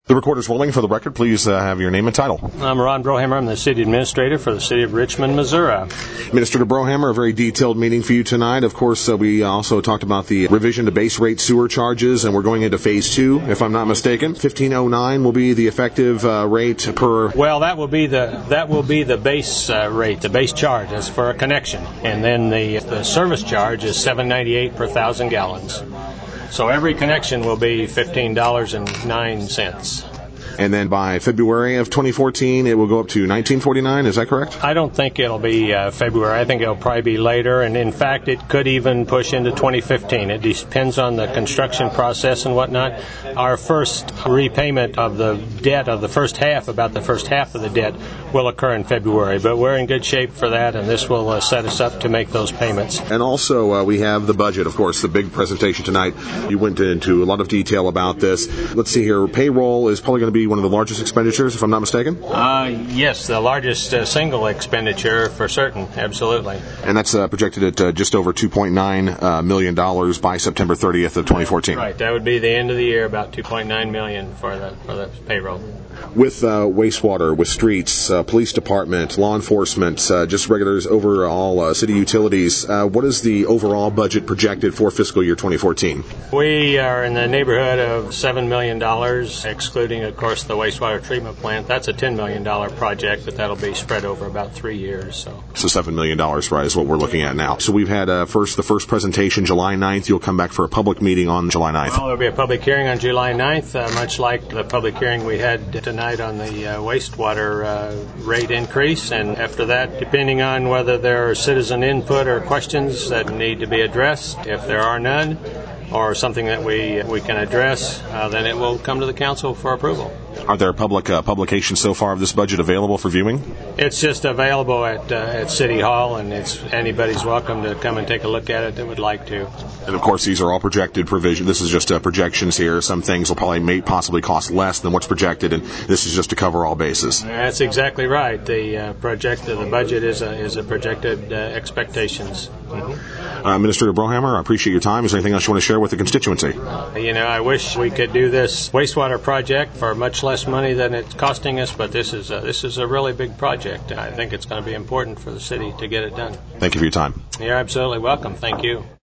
The recorder's rolling. For the record, please have your name and title. I'm Ron Brohammer. I'm the City Administrator for the City of Richmond, Missouri. Administrator Brohammer, a very detailed meeting for you tonight. Of course, we also talked about the revision to base rate sewer charges, and we're going into Phase 2, if I'm not mistaken. $15.09 will be the effective rate per... Well, that will be the base rate, the base charge. That's for a connection. And then the service charge is $7.98 per 1,000 gallons. So every connection will be $15.09. And then by February of 2014, it will go up to $19.49. Is that correct? I don't think it'll be February. I think it'll probably be later. And in fact, it could even push into 2015. It depends on the construction process and whatnot. Our first repayment of the debt of the first half, about the first half of the debt, will occur in February. But we're in good shape for that, and this will set us up to make those payments. And also, we have the budget, of course, the big presentation tonight. You went into a lot of detail about this. Let's see here. Payroll is probably going to be one of the largest expenditures, if I'm not mistaken? Yes, the largest single expenditure for certain, absolutely. And that's projected at just over $2.9 million by September 30th of 2014. Right, that would be the end of the year, about $2.9 million for the payroll. With wastewater, with streets, police department, law enforcement, just regulars, overall city utilities, what is the overall budget projected for fiscal year 2014? We are in the neighborhood of $7 million, excluding, of course, the wastewater treatment plant. That's a $10 million project, but that'll be spread over about 3 years. So $7 million, right, is what we're looking at now. So we've had the first presentation July 9th. You'll come back for a public meeting on July 9th. Well, there'll be a public hearing on July 9th, much like the public hearing we had tonight on the wastewater rate increase. And after that, depending on whether there are citizen input or questions that need to be addressed, if there are none, or something that we can address, then it will come to the council for approval. Are there public publications so far of this budget available for viewing? It's just available at City Hall, and anybody's welcome to come and take a look at it that would like to. And of course, these are all projected provision. This is just projections here. Some things will probably possibly cost less than what's projected, and this is just to cover all bases. That's exactly right. The budget is a projected expectations. Mm-hmm. Administrator Brohammer, I appreciate your time. Is there anything else you want to share with the constituency? I wish we could do this wastewater project for much less money than it's costing us, but this is a really big project. I think it's going to be important for the city to get it done. Thank you for your time. You're absolutely welcome. Thank you.